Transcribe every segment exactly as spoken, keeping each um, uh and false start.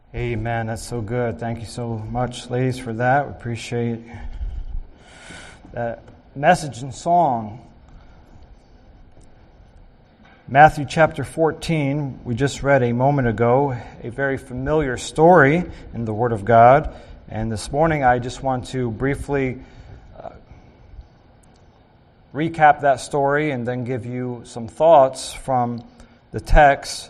Amen. That's so good. Thank you so much, ladies, for that. We appreciate that message and song. Matthew chapter fourteen, we just read a moment ago, a very familiar story in the Word of God. And this morning I just want to briefly uh, recap that story and then give you some thoughts from the text.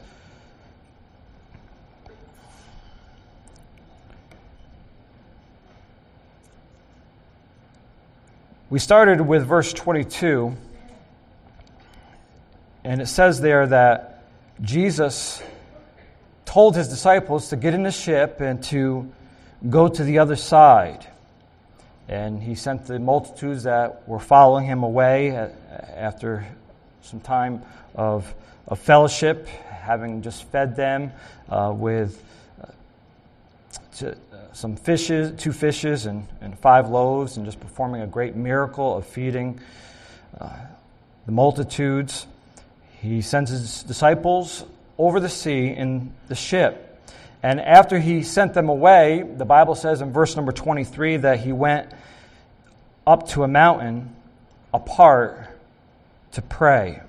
We started with verse twenty-two, and it says there that Jesus told his disciples to get in the ship and to go to the other side. And he sent the multitudes that were following him away after some time of, of fellowship, having just fed them uh, with uh, to, some fishes, two fishes and, and five loaves, and just performing a great miracle of feeding uh, the multitudes. He sends his disciples over the sea in the ship. And after he sent them away, the Bible says in verse number twenty-three that he went up to a mountain apart to pray.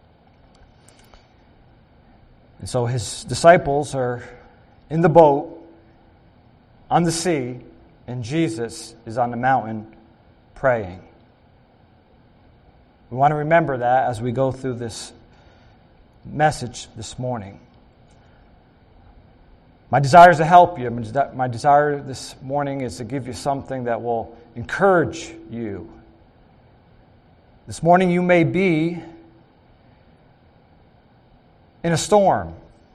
And so his disciples are in the boat on the sea, and Jesus is on the mountain praying. We want to remember that as we go through this message this morning. My desire is to help you. My desire this morning is to give you something that will encourage you. This morning you may be in a storm.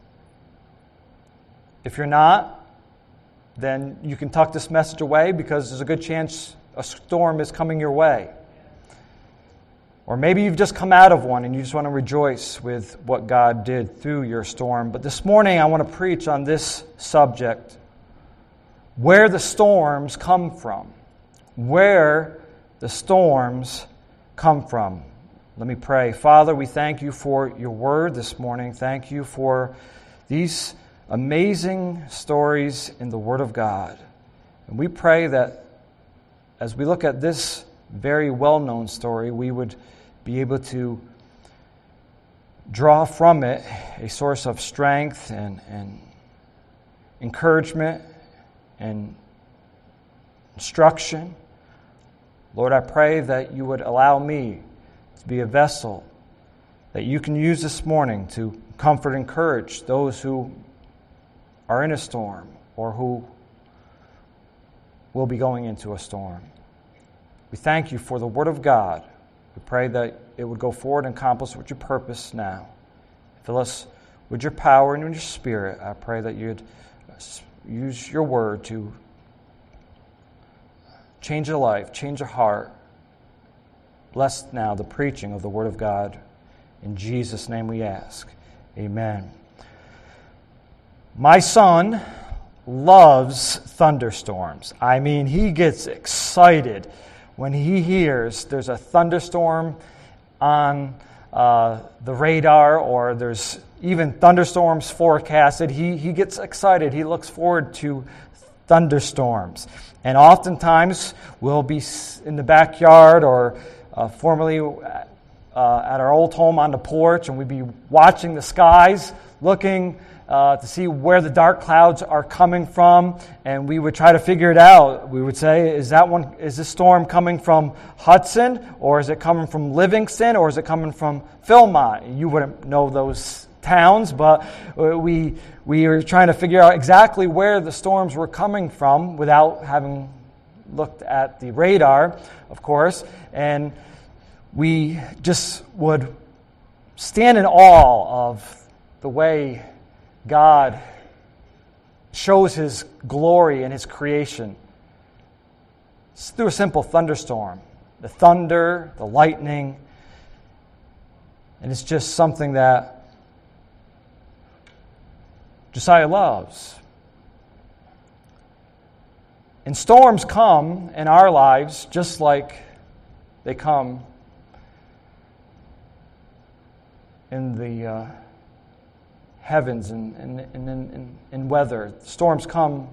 If you're not, then you can tuck this message away because there's a good chance a storm is coming your way. Or maybe you've just come out of one and you just want to rejoice with what God did through your storm. But this morning I want to preach on this subject, where the storms come from. Where the storms come from. Let me pray. Father, we thank you for your word this morning. Thank you for these amazing stories in the Word of God. And we pray that as we look at this very well-known story, we would be able to draw from it a source of strength and, and encouragement and instruction. Lord, I pray that you would allow me to be a vessel that you can use this morning to comfort and encourage those who are in a storm or who will be going into a storm. We thank you for the Word of God. We pray that it would go forward and accomplish what you purpose now. Fill us with your power and with your Spirit. I pray that you'd use your Word to change a life, change a heart. Bless now the preaching of the Word of God. In Jesus' name we ask. Amen. My son loves thunderstorms. I mean, he gets excited when he hears there's a thunderstorm on uh, the radar, or there's even thunderstorms forecasted. He, he gets excited. He looks forward to thunderstorms. And oftentimes we'll be in the backyard or uh, formerly uh, at our old home on the porch, and we'd be watching the skies, looking Uh, to see where the dark clouds are coming from, and we would try to figure it out. We would say, is that one, is this storm coming from Hudson, or is it coming from Livingston, or is it coming from Philmont? You wouldn't know those towns, but we we were trying to figure out exactly where the storms were coming from without having looked at the radar, of course, and we just would stand in awe of the way God shows His glory in His creation. It's through a simple thunderstorm. The thunder, the lightning. And it's just something that Josiah loves. And storms come in our lives just like they come in the uh, heavens and, and, and, and, and weather. Storms come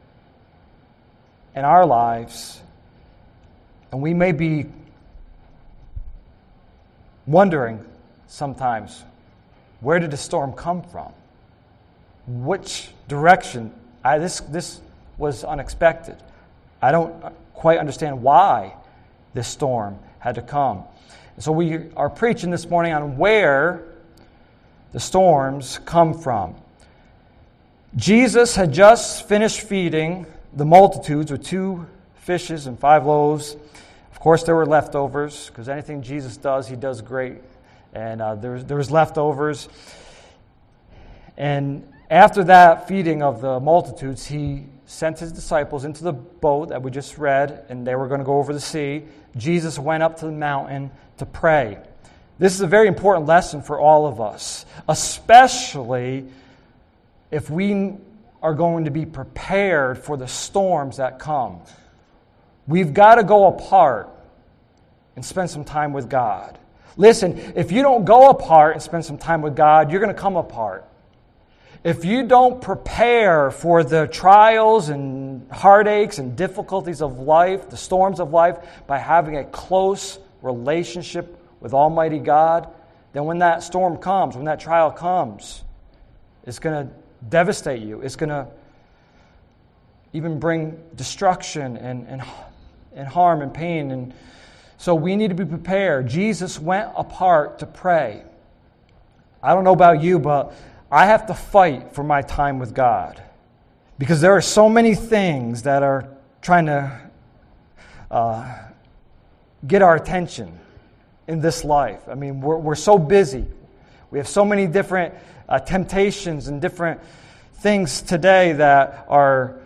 in our lives, and we may be wondering sometimes, where did the storm come from? Which direction? I, this, this was unexpected. I don't quite understand why this storm had to come. So we are preaching this morning on where the storms come from. Jesus had just finished feeding the multitudes with two fishes and five loaves. Of course, there were leftovers, because anything Jesus does, he does great. And uh, there, was, there was leftovers. And after that feeding of the multitudes, he sent his disciples into the boat that we just read, and they were going to go over the sea. Jesus went up to the mountain to pray. This is a very important lesson for all of us, especially if we are going to be prepared for the storms that come. We've got to go apart and spend some time with God. Listen, if you don't go apart and spend some time with God, you're going to come apart. If you don't prepare for the trials and heartaches and difficulties of life, the storms of life, by having a close relationship with Almighty God, then when that storm comes, when that trial comes, it's going to devastate you. It's going to even bring destruction and, and, and harm and pain. And so we need to be prepared. Jesus went apart to pray. I don't know about you, but I have to fight for my time with God, because there are so many things that are trying to uh, get our attention in this life. I mean, we're, we're so busy. We have so many different uh, temptations and different things today that are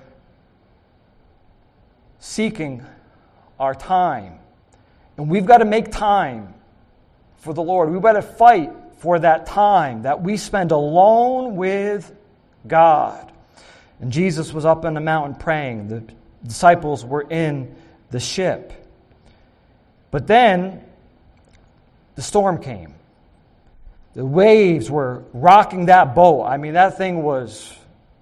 seeking our time. And we've got to make time for the Lord. We've got to fight for that time that we spend alone with God. And Jesus was up on the mountain praying. The disciples were in the ship. But then the storm came. The waves were rocking that boat. I mean, that thing was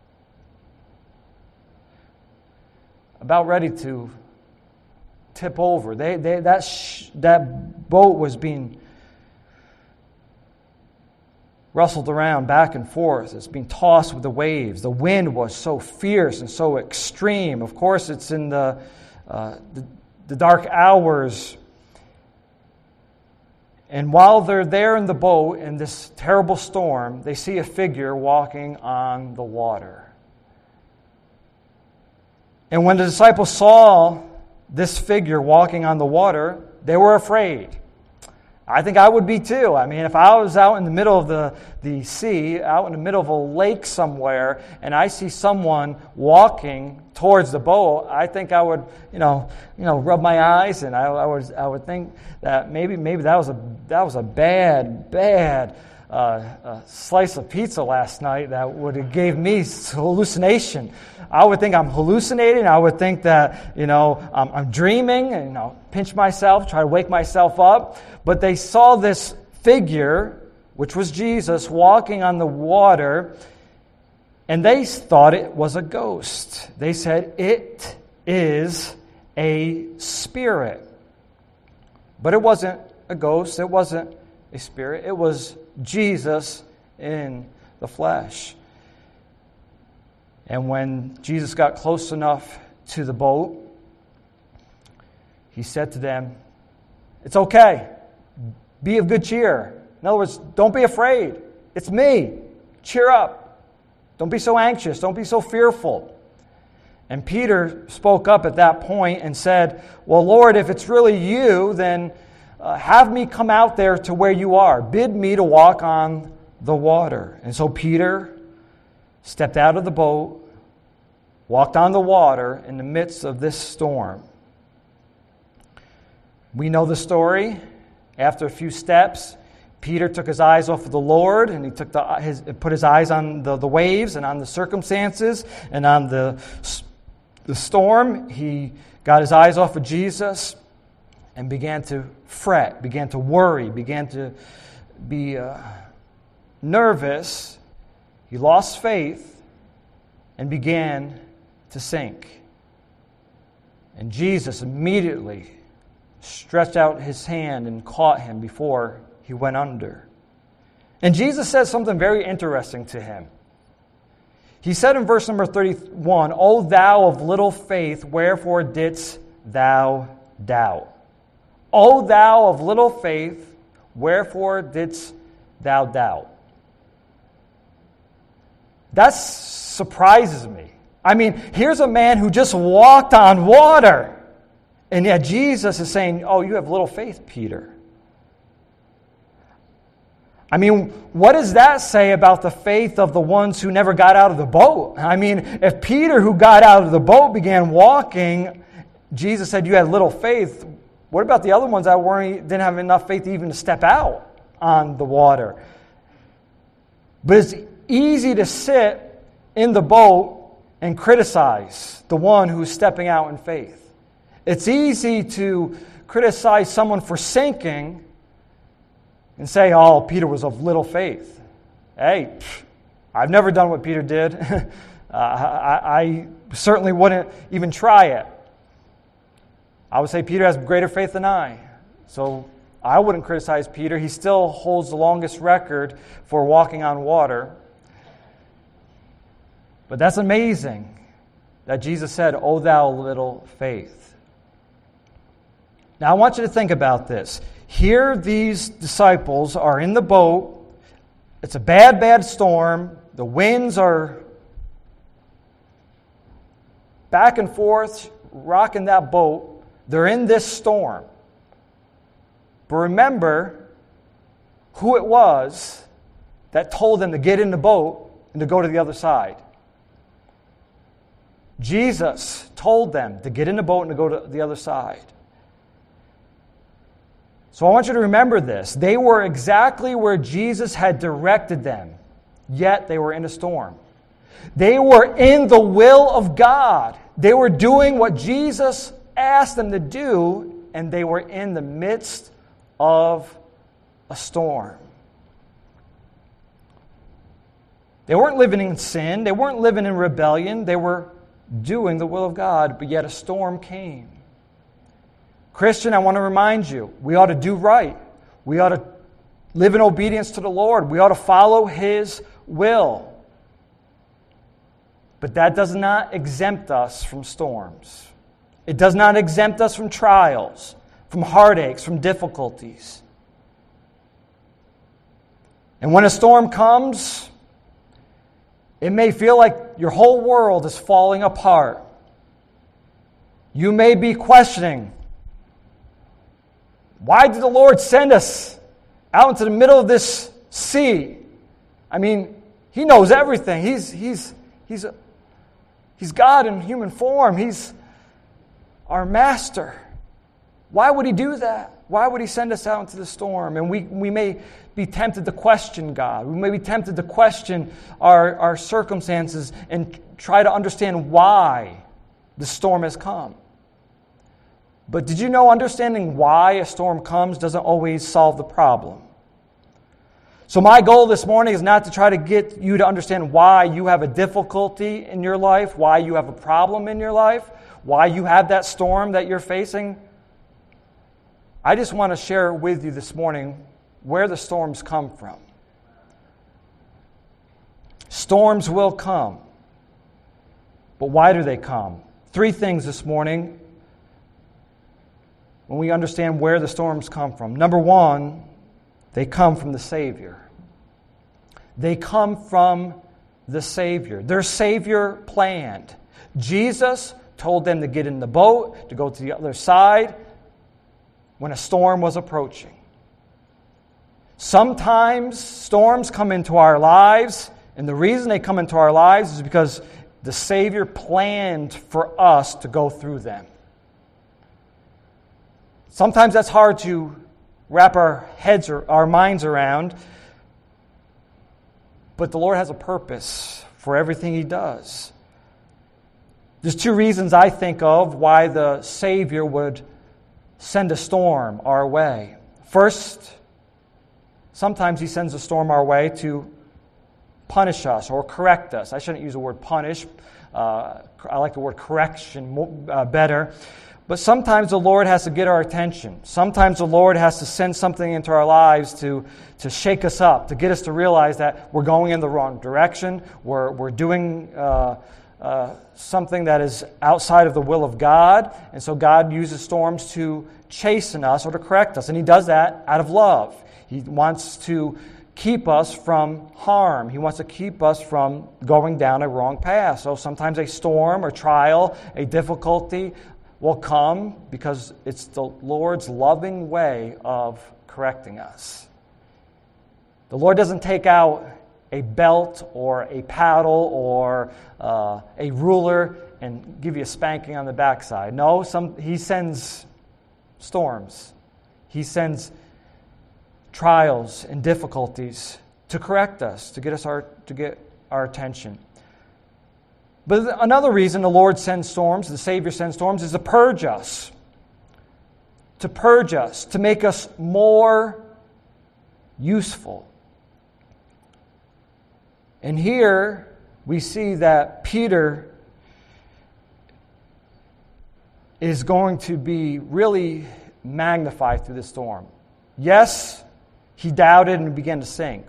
about ready to tip over. They, they, that, sh- that boat was being rustled around back and forth. It's being tossed with the waves. The wind was so fierce and so extreme. Of course, it's in the, uh, the, the dark hours. And while they're there in the boat in this terrible storm, they see a figure walking on the water. And when the disciples saw this figure walking on the water, they were afraid. I think I would be too. I mean, if I was out in the middle of the, the sea, out in the middle of a lake somewhere, and I see someone walking towards the boat, I think I would, you know, you know, rub my eyes, and I, I would, I would think that maybe, maybe that was a, that was a bad, bad uh, uh, slice of pizza last night that would have gave me hallucination. I would think I'm hallucinating. I would think that, you know, um, I'm dreaming, and, you know, pinch myself, try to wake myself up. But they saw this figure, which was Jesus, walking on the water, and they thought it was a ghost. They said, it is a spirit. But it wasn't a ghost. It wasn't a spirit. It was Jesus in the flesh. And when Jesus got close enough to the boat, he said to them, "It's okay. Be of good cheer." In other words, don't be afraid. It's me. Cheer up. Don't be so anxious. Don't be so fearful. And Peter spoke up at that point and said, "Well, Lord, if it's really you, then uh, have me come out there to where you are. Bid me to walk on the water." And so Peter stepped out of the boat, walked on the water in the midst of this storm. We know the story. After a few steps, Peter took his eyes off of the Lord, and he took the, his, put his eyes on the, the waves and on the circumstances and on the, the storm. He got his eyes off of Jesus and began to fret, began to worry, began to be uh, nervous He lost faith and began to sink. And Jesus immediately stretched out his hand and caught him before he went under. And Jesus says something very interesting to him. He said in verse number thirty-one, O thou of little faith, wherefore didst thou doubt? O thou of little faith, wherefore didst thou doubt? That surprises me. I mean, here's a man who just walked on water. And yet Jesus is saying, oh, you have little faith, Peter. I mean, what does that say about the faith of the ones who never got out of the boat? I mean, if Peter, who got out of the boat, began walking, Jesus said you had little faith. What about the other ones that weren't, didn't have enough faith even to step out on the water? But it's easy to sit in the boat and criticize the one who's stepping out in faith. It's easy to criticize someone for sinking and say, oh, Peter was of little faith. Hey, I've never done what Peter did. uh, I, I certainly wouldn't even try it. I would say Peter has greater faith than I. So I wouldn't criticize Peter. He still holds the longest record for walking on water. But that's amazing that Jesus said, O thou little faith. Now I want you to think about this. Here these disciples are in the boat. It's a bad, bad storm. The winds are back and forth, rocking that boat. They're in this storm. But remember who it was that told them to get in the boat and to go to the other side. Jesus told them to get in the boat and to go to the other side. So I want you to remember this. They were exactly where Jesus had directed them, yet they were in a storm. They were in the will of God. They were doing what Jesus asked them to do, and they were in the midst of a storm. They weren't living in sin. They weren't living in rebellion. They were doing the will of God, but yet a storm came. Christian, I want to remind you, we ought to do right. We ought to live in obedience to the Lord. We ought to follow His will. But that does not exempt us from storms. It does not exempt us from trials, from heartaches, from difficulties. And when a storm comes, it may feel like your whole world is falling apart. You may be questioning, why did the Lord send us out into the middle of this sea? I mean, He knows everything. He's, he's, he's, he's God in human form. He's our master. Why would He do that? Why would He send us out into the storm? And we, we may be tempted to question God. We may be tempted to question our, our circumstances and try to understand why the storm has come. But did you know understanding why a storm comes doesn't always solve the problem? So my goal this morning is not to try to get you to understand why you have a difficulty in your life, why you have a problem in your life, why you have that storm that you're facing. I just want to share with you this morning where the storms come from. Storms will come. But why do they come? Three things this morning when we understand where the storms come from. Number one, they come from the Savior. They come from the Savior. Their Savior planned. Jesus told them to get in the boat, to go to the other side when a storm was approaching. Sometimes storms come into our lives, and the reason they come into our lives is because the Savior planned for us to go through them. Sometimes that's hard to wrap our heads or our minds around, but the Lord has a purpose for everything He does. There's two reasons I think of why the Savior would send a storm our way. First, sometimes He sends a storm our way to punish us or correct us. I shouldn't use the word punish. Uh, I like the word correction more, uh, better. But sometimes the Lord has to get our attention. Sometimes the Lord has to send something into our lives to, to shake us up, to get us to realize that we're going in the wrong direction, we're, we're doing uh, uh, something that is outside of the will of God. And so God uses storms to chasten us or to correct us. And He does that out of love. He wants to keep us from harm. He wants to keep us from going down a wrong path. So sometimes a storm or trial, a difficulty will come because it's the Lord's loving way of correcting us. The Lord doesn't take out a belt or a paddle or uh, a ruler and give you a spanking on the backside. No, some, He sends storms. He sends trials and difficulties to correct us, to get us our to get our attention. But another reason the Lord sends storms, the Savior sends storms, is to purge us. To purge us, to make us more useful. And here we see that Peter is going to be really magnified through the storm. Yes, he doubted and began to sink.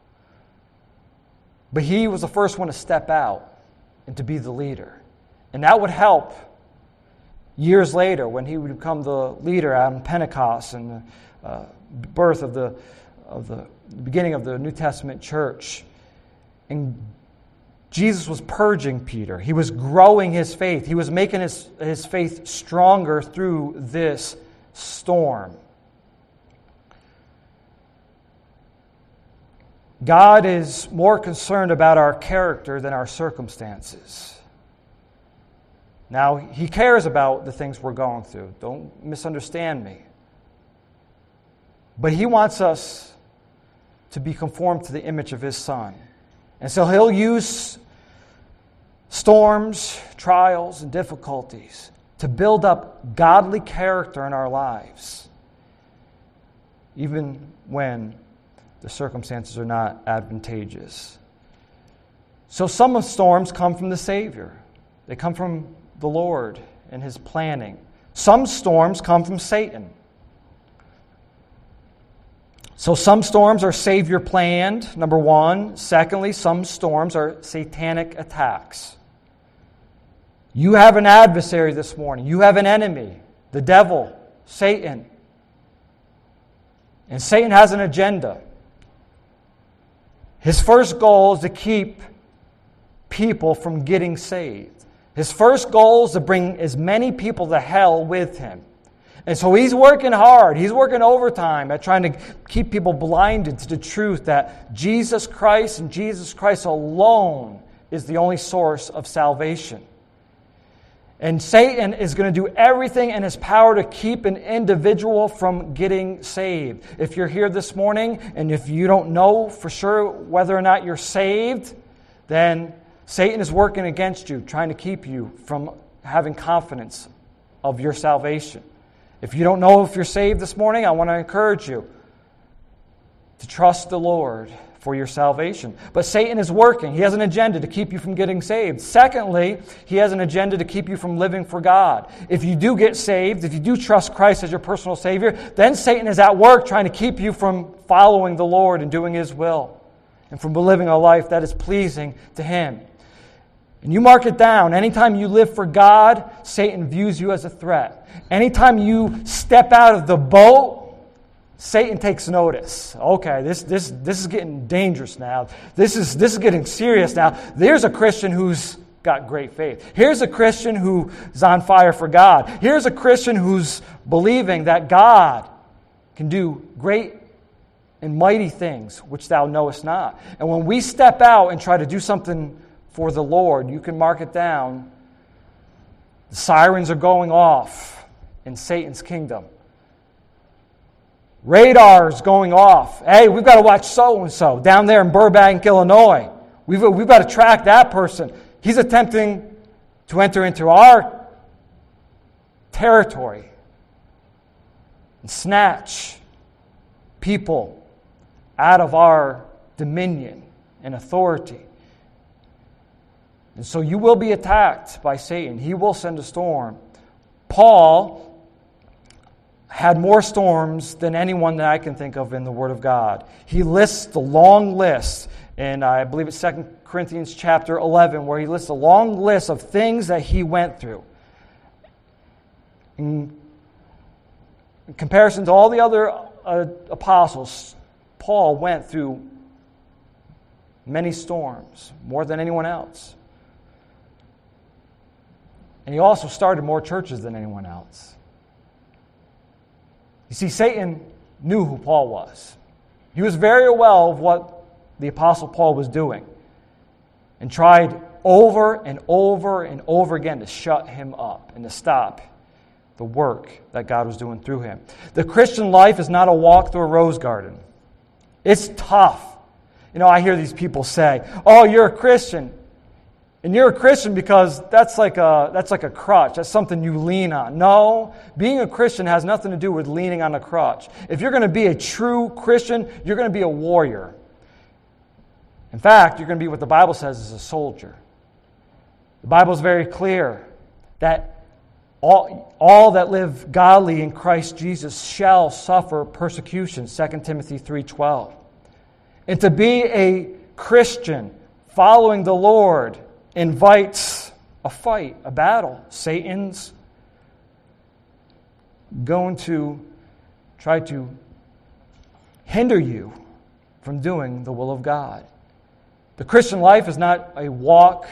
But he was the first one to step out and to be the leader. And that would help years later when he would become the leader on Pentecost and the uh, birth of the, of the beginning of the New Testament church. And Jesus was purging Peter. He was growing his faith. He was making his, his faith stronger through this storm. God is more concerned about our character than our circumstances. Now, He cares about the things we're going through. Don't misunderstand me. But He wants us to be conformed to the image of His Son. And so He'll use storms, trials, and difficulties to build up godly character in our lives, even when the circumstances are not advantageous. So some of storms come from the Savior. They come from the Lord and His planning. Some storms come from Satan. So some storms are Savior planned, number one. Secondly, some storms are satanic attacks. You have an adversary this morning. You have an enemy, the devil, Satan. And Satan has an agenda. His first goal is to keep people from getting saved. His first goal is to bring as many people to hell with him. And so he's working hard. He's working overtime at trying to keep people blinded to the truth that Jesus Christ and Jesus Christ alone is the only source of salvation. And Satan is going to do everything in his power to keep an individual from getting saved. If you're here this morning and if you don't know for sure whether or not you're saved, then Satan is working against you, trying to keep you from having confidence of your salvation. If you don't know if you're saved this morning, I want to encourage you to trust the Lord for your salvation. But Satan is working. He has an agenda to keep you from getting saved. Secondly, he has an agenda to keep you from living for God. If you do get saved, if you do trust Christ as your personal Savior, then Satan is at work trying to keep you from following the Lord and doing His will and from living a life that is pleasing to Him. And you mark it down. Anytime you live for God, Satan views you as a threat. Anytime you step out of the boat, Satan takes notice. Okay, this this this is getting dangerous now. This is this is getting serious now. There's a Christian who's got great faith. Here's a Christian who's on fire for God. Here's a Christian who's believing that God can do great and mighty things which thou knowest not. And when we step out and try to do something for the Lord, you can mark it down. The sirens are going off in Satan's kingdom. Radar's going off. Hey, we've got to watch so-and-so down there in Burbank, Illinois. We've, we've got to track that person. He's attempting to enter into our territory and snatch people out of our dominion and authority. And so you will be attacked by Satan. He will send a storm. Paul had more storms than anyone that I can think of in the Word of God. He lists the long list, and I believe it's Second Corinthians chapter eleven, where he lists a long list of things that he went through. In comparison to all the other uh, apostles, Paul went through many storms, more than anyone else. And he also started more churches than anyone else. You see, Satan knew who Paul was. He was very aware of what the Apostle Paul was doing and tried over and over and over again to shut him up and to stop the work that God was doing through him. The Christian life is not a walk through a rose garden. It's tough. You know, I hear these people say, "Oh, you're a Christian." And you're a Christian because that's like a that's like a crutch. That's something you lean on. No, being a Christian has nothing to do with leaning on a crutch. If you're going to be a true Christian, you're going to be a warrior. In fact, you're going to be what the Bible says is a soldier. The Bible is very clear that all, all that live godly in Christ Jesus shall suffer persecution, Second Timothy three twelve. And to be a Christian following the Lord invites a fight, a battle. Satan's going to try to hinder you from doing the will of God. The Christian life is not a walk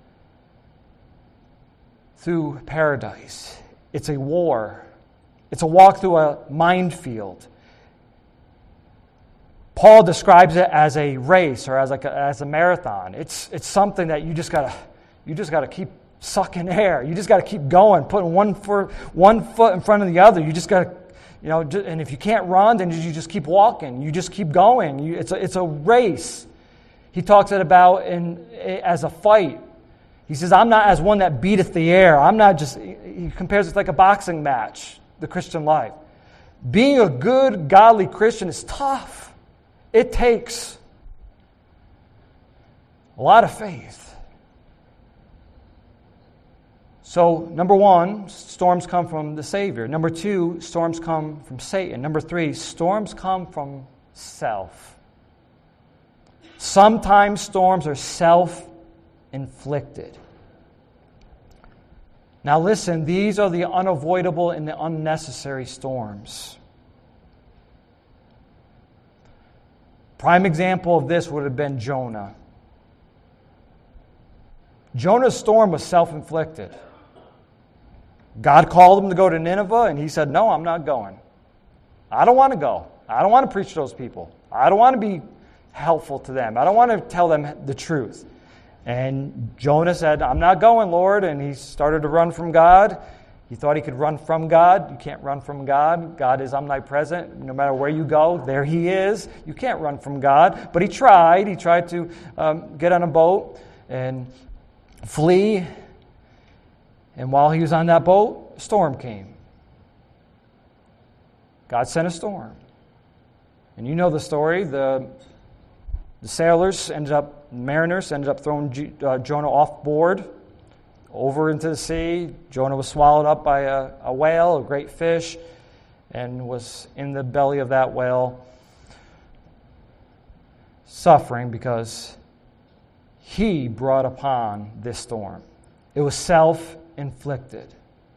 through paradise. It's a war. It's a walk through a minefield. Paul describes it as a race or as like a, as a marathon. It's it's something that you just gotta you just gotta keep sucking air. You just gotta keep going, putting one foot one foot in front of the other. You just gotta, you know, and if you can't run, then you just keep walking. You just keep going. You, it's a it's a race. He talks it about in as a fight. He says, "I'm not as one that beateth the air." I'm not just. He compares it like a boxing match. The Christian life, being a good, godly Christian, is tough. It takes a lot of faith. So, number one, storms come from the Savior. Number two, storms come from Satan. Number three, storms come from self. Sometimes storms are self-inflicted. Now listen, these are the unavoidable and the unnecessary storms. Prime example of this would have been Jonah. Jonah's storm was self-inflicted. God called him to go to Nineveh, and he said, "No, I'm not going. I don't want to go. I don't want to preach to those people. I don't want to be helpful to them. I don't want to tell them the truth." And Jonah said, "I'm not going, Lord," and he started to run from God. He thought he could run from God. You can't run from God. God is omnipresent. No matter where you go, there He is. You can't run from God. But he tried. He tried to um, get on a boat and flee. And while he was on that boat, a storm came. God sent a storm. And you know the story. The, the sailors ended up, mariners ended up throwing G, uh, Jonah off board over into the sea. Jonah was swallowed up by a, a whale, a great fish, and was in the belly of that whale, suffering because he brought upon this storm. It was self-inflicted.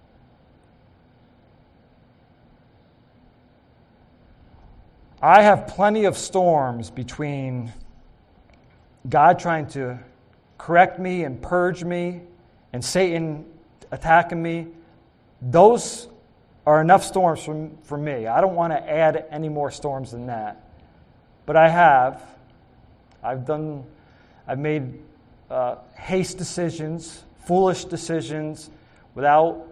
I have plenty of storms between God trying to correct me and purge me and Satan attacking me. Those are enough storms for, for me. I don't want to add any more storms than that. But I have. I've done, I've made uh, haste decisions, foolish decisions, without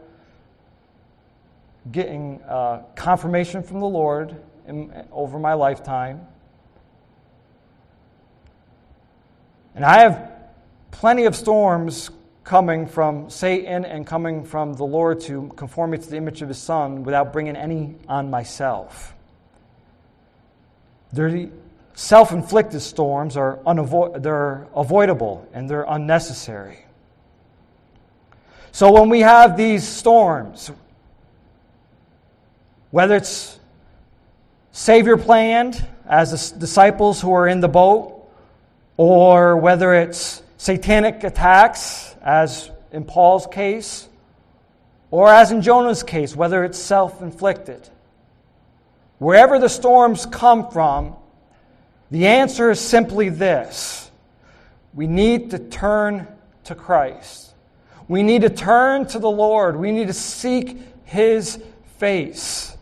getting uh, confirmation from the Lord in, over my lifetime. And I have plenty of storms coming from Satan and coming from the Lord to conform me to the image of His Son without bringing any on myself. There, self-inflicted storms are unavo- they're avoidable and they're unnecessary. So when we have these storms, whether it's Savior planned as the disciples who are in the boat, or whether it's satanic attacks as in Paul's case, or as in Jonah's case, whether it's self-inflicted, wherever the storms come from, the answer is simply this: we need to turn to Christ. We need to turn to the Lord. We need to seek His face.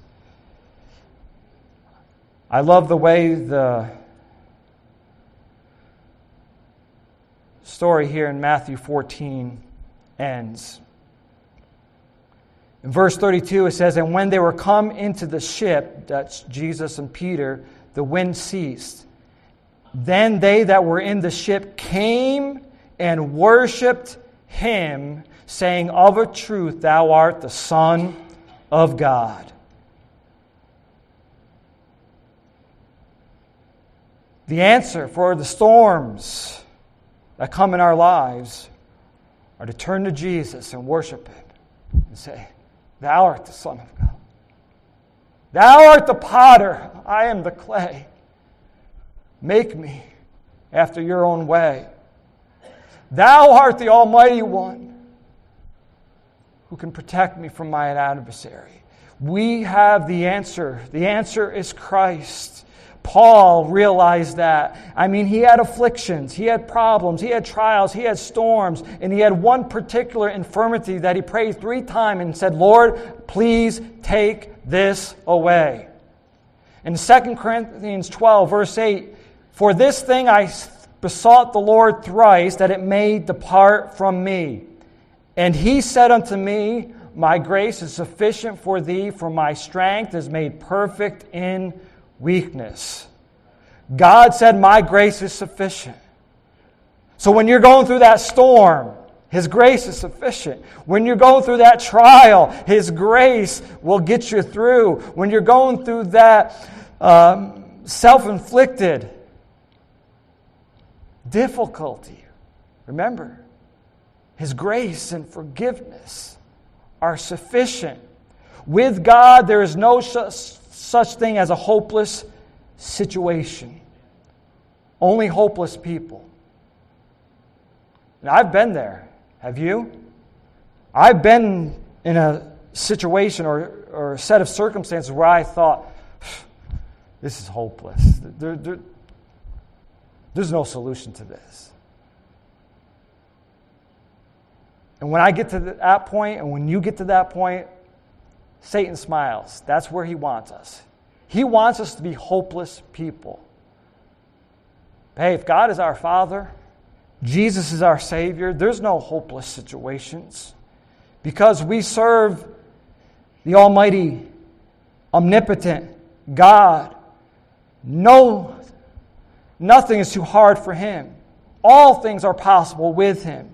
I love the way the story here in Matthew fourteen ends. In verse thirty-two it says, "And when they were come into the ship," that's Jesus and Peter, "the wind ceased. Then they that were in the ship came and worshipped Him, saying, Of a truth, thou art the Son of God." The answer for the storms that come in our lives are to turn to Jesus and worship Him and say, "Thou art the Son of God. Thou art the potter, I am the clay. Make me after your own way. Thou art the Almighty One who can protect me from my adversary." We have the answer. The answer is Christ. Paul realized that. I mean, he had afflictions, he had problems, he had trials, he had storms, and he had one particular infirmity that he prayed three times and said, "Lord, please take this away." In Second Corinthians twelve, verse eight, "For this thing I besought the Lord thrice, that it may depart from me. And He said unto me, My grace is sufficient for thee, for my strength is made perfect in weakness." God said, "My grace is sufficient." So when you're going through that storm, His grace is sufficient. When you're going through that trial, His grace will get you through. When you're going through that um, self-inflicted difficulty, remember, His grace and forgiveness are sufficient. With God, there is no such, such thing as a hopeless situation. Only hopeless people. And I've been there. Have you? I've been in a situation or, or a set of circumstances where I thought, this is hopeless. There, there, there's no solution to this. And when I get to that point, and when you get to that point, Satan smiles. That's where he wants us. He wants us to be hopeless people. Hey, if God is our Father, Jesus is our Savior, there's no hopeless situations. Because we serve the Almighty, omnipotent God. No, nothing is too hard for Him. All things are possible with Him.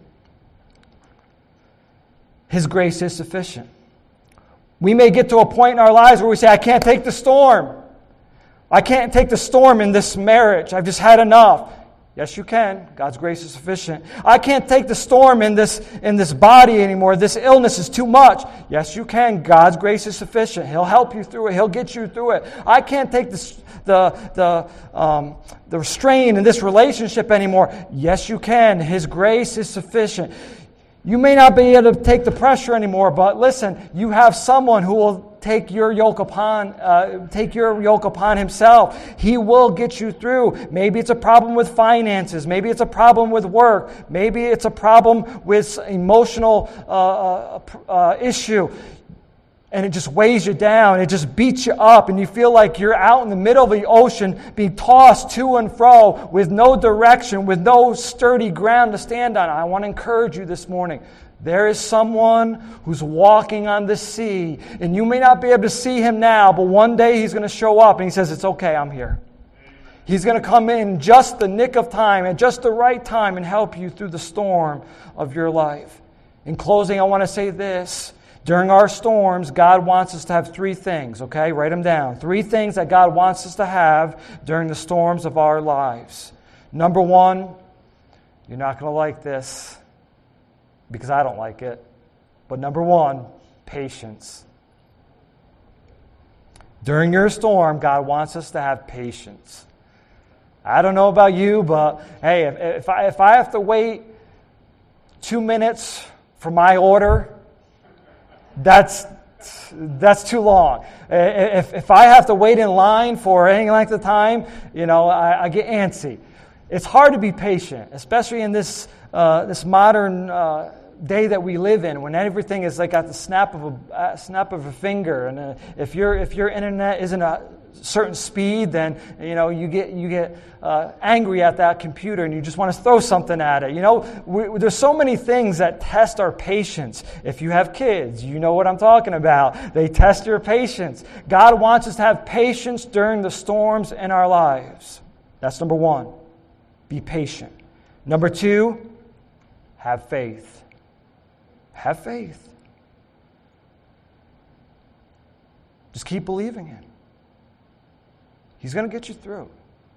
His grace is sufficient. We may get to a point in our lives where we say, I can't take the storm. I can't take the storm in this marriage. I've just had enough. Yes, you can. God's grace is sufficient. I can't take the storm in this, in this body anymore. This illness is too much. Yes, you can. God's grace is sufficient. He'll help you through it. He'll get you through it. I can't take this, the, the, um, the strain in this relationship anymore. Yes, you can. His grace is sufficient. You may not be able to take the pressure anymore, but listen, you have someone who will take your yoke upon, uh, take your yoke upon Himself. He will get you through. Maybe it's a problem with finances. Maybe it's a problem with work. Maybe it's a problem with emotional uh, uh, issue. And it just weighs you down. It just beats you up. And you feel like you're out in the middle of the ocean being tossed to and fro with no direction, with no sturdy ground to stand on. I want to encourage you this morning. There is someone who's walking on the sea. And you may not be able to see Him now, but one day He's going to show up and He says, it's okay, I'm here. He's going to come in just the nick of time, at just the right time, and help you through the storm of your life. In closing, I want to say this. During our storms, God wants us to have three things, okay? Write them down. Three things that God wants us to have during the storms of our lives. Number one, you're not going to like this because I don't like it. But number one, patience. During your storm, God wants us to have patience. I don't know about you, but hey, if, if I if I have to wait two minutes for my order, that's that's too long. If if I have to wait in line for any length of time, you know, I, I get antsy. It's hard to be patient, especially in this uh, this modern uh, day that we live in, when everything is like at the snap of a uh, snap of a finger. And uh, if your if your internet isn't a certain speed, then you know you get you get uh, angry at that computer and you just want to throw something at it. You know, we, there's so many things that test our patience. If you have kids, you know what I'm talking about. They test your patience. God wants us to have patience during the storms in our lives. That's number one. Be patient. Number two, have faith. Have faith. Just keep believing Him. He's going to get you through.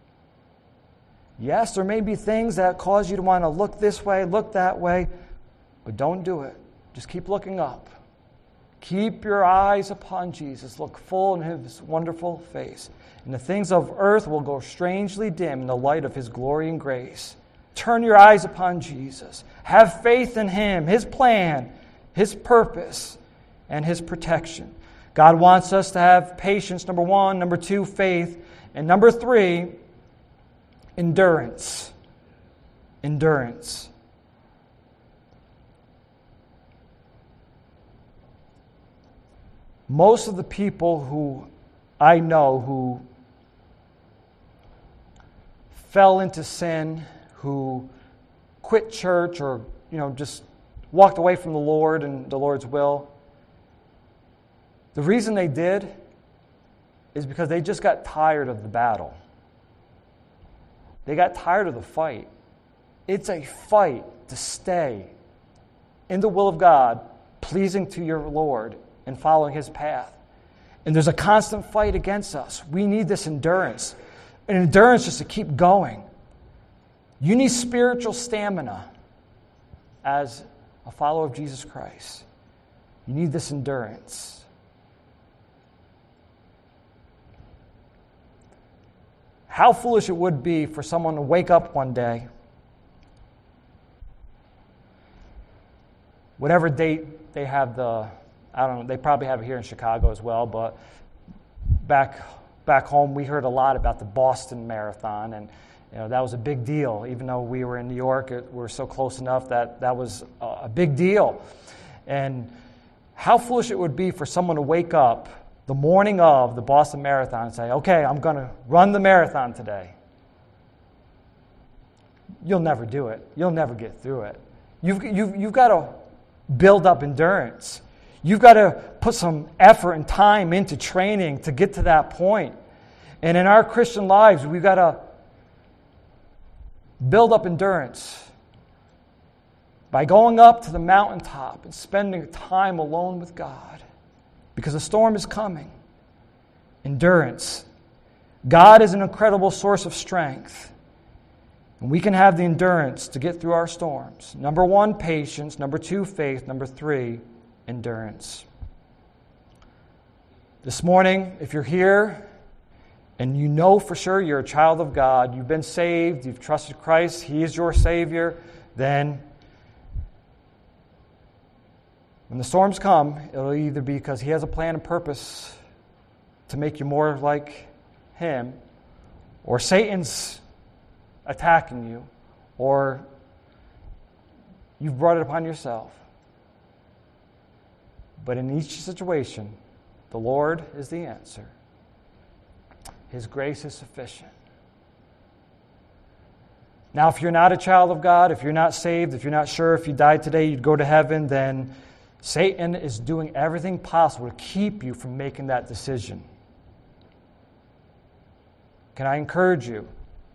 Yes, there may be things that cause you to want to look this way, look that way, but don't do it. Just keep looking up. Keep your eyes upon Jesus. Look full in His wonderful face. And the things of earth will go strangely dim in the light of His glory and grace. Turn your eyes upon Jesus. Have faith in Him, His plan, His purpose, and His protection. God wants us to have patience, number one. Number two, faith. And number three, endurance. Endurance. Most of the people who I know who fell into sin, who quit church or, you know, just walked away from the Lord and the Lord's will, the reason they did is because they just got tired of the battle. They got tired of the fight. It's a fight to stay in the will of God, pleasing to your Lord and following His path. And there's a constant fight against us. We need this endurance. An endurance just to keep going. You need spiritual stamina as a follower of Jesus Christ. You need this endurance. How foolish it would be for someone to wake up one day, whatever date they have the, I don't know, they probably have it here in Chicago as well, but back back home we heard a lot about the Boston Marathon, and you know that was a big deal. Even though we were in New York, it, we were so close enough that that was a, a big deal. And how foolish it would be for someone to wake up the morning of the Boston Marathon and say, okay, I'm going to run the marathon today. You'll never do it. You'll never get through it. You've, you've, you've got to build up endurance. You've got to put some effort and time into training to get to that point. And in our Christian lives, we've got to build up endurance by going up to the mountaintop and spending time alone with God. Because a storm is coming. Endurance. God is an incredible source of strength. And we can have the endurance to get through our storms. Number one, patience. Number two, faith. Number three, endurance. This morning, if you're here and you know for sure you're a child of God, you've been saved, you've trusted Christ, He is your Savior, then when the storms come, it'll either be because He has a plan and purpose to make you more like Him, or Satan's attacking you, or you've brought it upon yourself. But in each situation, the Lord is the answer. His grace is sufficient. Now, if you're not a child of God, if you're not saved, if you're not sure if you died today you'd go to heaven, then Satan is doing everything possible to keep you from making that decision. Can I encourage you?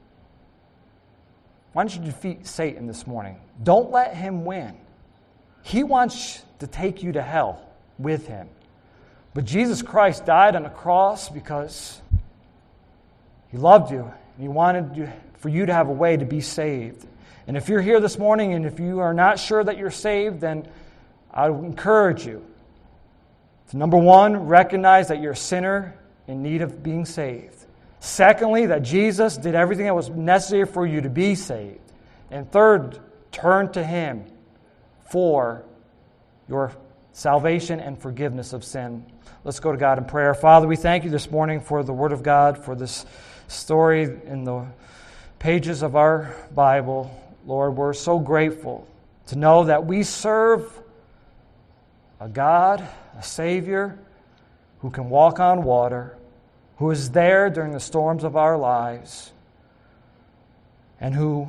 Why don't you defeat Satan this morning? Don't let him win. He wants to take you to hell. with him. But Jesus Christ died on the cross because he loved you, and he wanted you, for you to have a way to be saved. And if you're here this morning and if you are not sure that you're saved, then I would encourage you to, number one, recognize that you're a sinner in need of being saved. Secondly, that Jesus did everything that was necessary for you to be saved. And third, turn to him for your salvation and forgiveness of sin. Let's go to God in prayer. Father, we thank you this morning for the Word of God, for this story in the pages of our Bible. Lord, we're so grateful to know that we serve a God, a Savior, who can walk on water, who is there during the storms of our lives, and who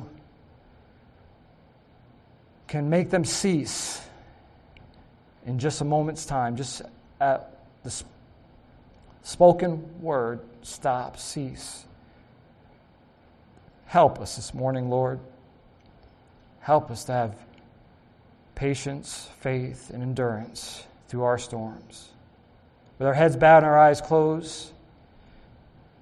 can make them cease in just a moment's time, just at the spoken word, stop, cease. Help us this morning, Lord. Help us to have patience, faith, and endurance through our storms. With our heads bowed and our eyes closed,